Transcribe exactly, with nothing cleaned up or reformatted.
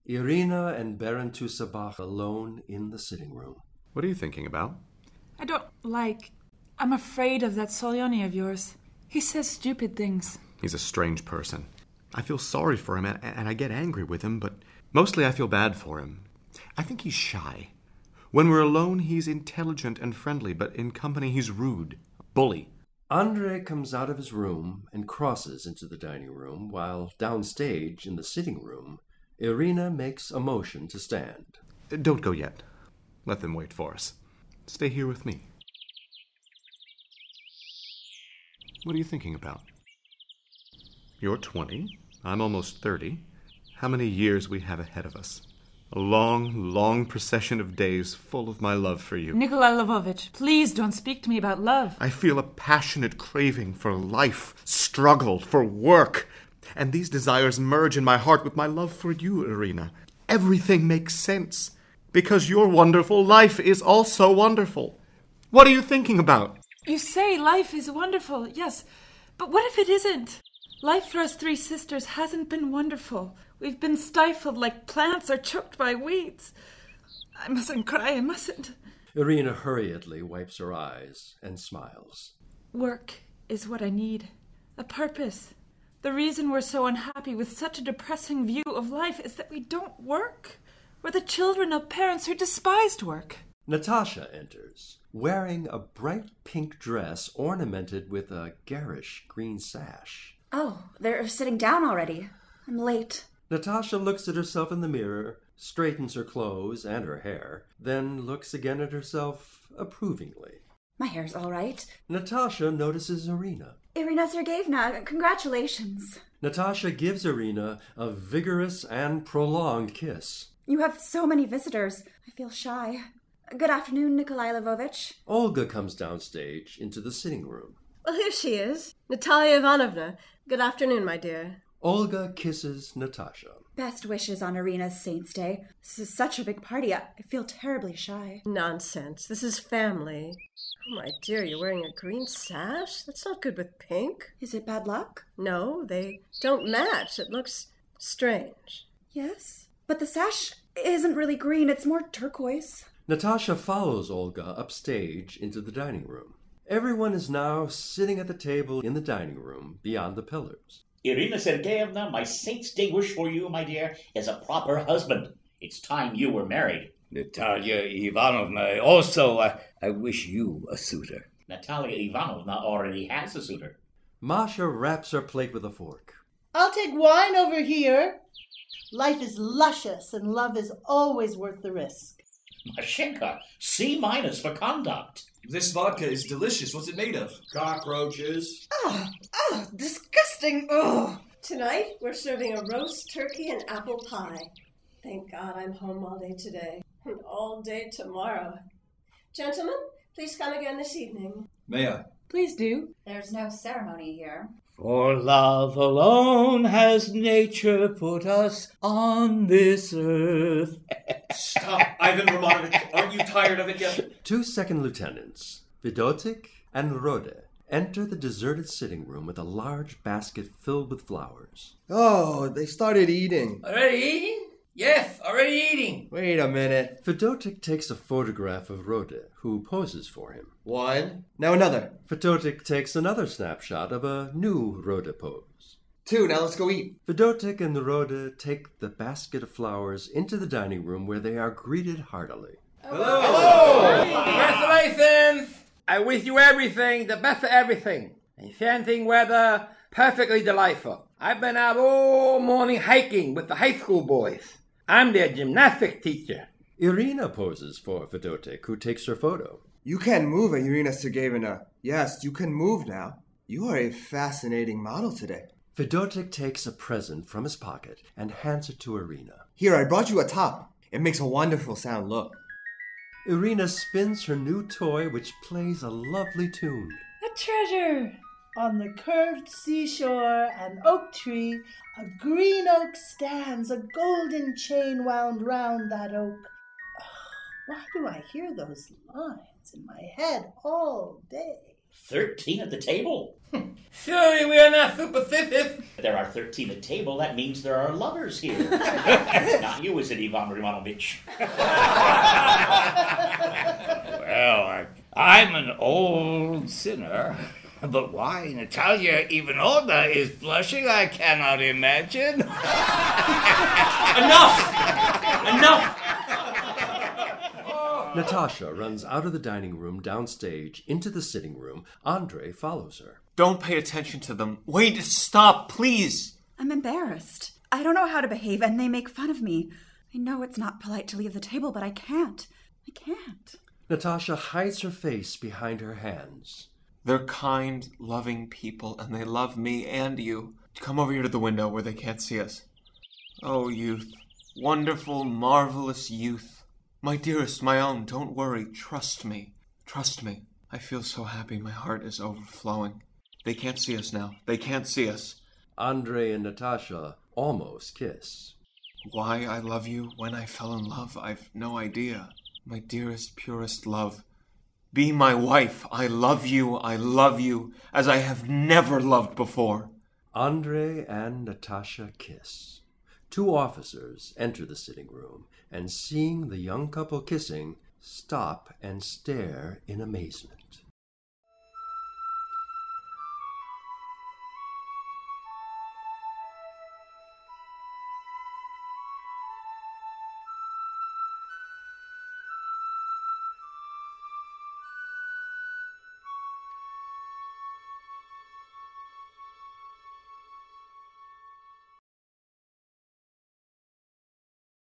Irina and Baron Tusabach alone in the sitting room. What are you thinking about? I don't like... I'm afraid of that Soliani of yours. He says stupid things. He's a strange person. I feel sorry for him, and, and I get angry with him, but mostly I feel bad for him. I think he's shy. When we're alone, he's intelligent and friendly, but in company, he's rude. Bully. Andre comes out of his room and crosses into the dining room, while downstage in the sitting room, Irina makes a motion to stand. Don't go yet. Let them wait for us. Stay here with me. What are you thinking about? You're twenty. I'm almost thirty. How many years we have ahead of us. A long, long procession of days full of my love for you. Nikolai Lvovich, please don't speak to me about love. I feel a passionate craving for life, struggle, for work. And these desires merge in my heart with my love for you, Irina. Everything makes sense. Because your wonderful life is also wonderful. What are you thinking about? You say life is wonderful, yes. But what if it isn't? Life for us three sisters hasn't been wonderful. We've been stifled like plants are choked by weeds. I mustn't cry, I mustn't. Irina hurriedly wipes her eyes and smiles. Work is what I need. A purpose. The reason we're so unhappy with such a depressing view of life is that we don't work. We're the children of parents who despised work. Natasha enters, wearing a bright pink dress ornamented with a garish green sash. Oh, they're sitting down already. I'm late. Natasha looks at herself in the mirror, straightens her clothes and her hair, then looks again at herself approvingly. My hair's all right. Natasha notices Irina. Irina Sergeyevna, congratulations. Natasha gives Irina a vigorous and prolonged kiss. You have so many visitors. I feel shy. Good afternoon, Nikolai Lvovich. Olga comes downstage into the sitting room. Well, here she is. Natalia Ivanovna. Good afternoon, my dear. Olga kisses Natasha. Best wishes on Irina's Saints' Day. This is such a big party. I feel terribly shy. Nonsense. This is family. Oh, my dear, you're wearing a green sash? That's not good with pink. Is it bad luck? No, they don't match. It looks strange. Yes, but the sash isn't really green. It's more turquoise. Natasha follows Olga upstage into the dining room. Everyone is now sitting at the table in the dining room beyond the pillars. Irina Sergeyevna, my Saint's Day wish for you, my dear, is a proper husband. It's time you were married. Natalia Ivanovna, also, uh, I wish you a suitor. Natalia Ivanovna already has a suitor. Masha wraps her plate with a fork. I'll take wine over here. Life is luscious and love is always worth the risk. Mashenka, C minus for conduct. This vodka is delicious. What's it made of? Cockroaches. Ah, ah, disgusting. Oh. Tonight, we're serving a roast turkey and apple pie. Thank God I'm home all day today. And all day tomorrow. Gentlemen, please come again this evening. May I? Please do. There's no ceremony here. For love alone has nature put us on this earth. Stop, Ivan Romanovich. Aren't you tired of it yet? Two second lieutenants, Vidotik and Rode, enter the deserted sitting room with a large basket filled with flowers. Oh, they started eating. Already eating? Yes, already eating. Wait a minute. Vidotik takes a photograph of Rode, who poses for him. One. Now another. Vidotik takes another snapshot of a new Rode pose. Two. Now let's go eat. Vidotik and Rode take the basket of flowers into the dining room where they are greeted heartily. Hello! Hello! Congratulations! I wish you everything, the best of everything. Enchanting weather, perfectly delightful. I've been out all morning hiking with the high school boys. I'm their gymnastics teacher. Irina poses for Vidotik, who takes her photo. You can move, Irina Sergeyevna. Yes, you can move now. You are a fascinating model today. Vidotik takes a present from his pocket and hands it to Irina. Here, I brought you a top. It makes a wonderful sound. Look. Irina spins her new toy, which plays a lovely tune. A treasure! On the curved seashore, an oak tree, a green oak stands, a golden chain wound round that oak. Oh, why do I hear those lines in my head all day? Thirteen at the table? Surely we are not superstitious. If there are thirteen at table, that means there are lovers here. It's not you, is it, Ivan Romanovich? Well, I, I'm an old sinner. But why Natalia Ivanovna is blushing, I cannot imagine. Enough! Enough! Natasha runs out of the dining room downstage into the sitting room. Andre follows her. Don't pay attention to them. Wait, stop, please. I'm embarrassed. I don't know how to behave, and they make fun of me. I know it's not polite to leave the table, but I can't. I can't. Natasha hides her face behind her hands. They're kind, loving people, and they love me and you. Come over here to the window where they can't see us. Oh, youth. Wonderful, marvelous youth. My dearest, my own, don't worry. Trust me. Trust me. I feel so happy. My heart is overflowing. They can't see us now. They can't see us. Andre and Natasha almost kiss. Why I love you when I fell in love, I've no idea. My dearest, purest love. Be my wife. I love you. I love you as I have never loved before. Andre and Natasha kiss. Two officers enter the sitting room and, seeing the young couple kissing, stop and stare in amazement.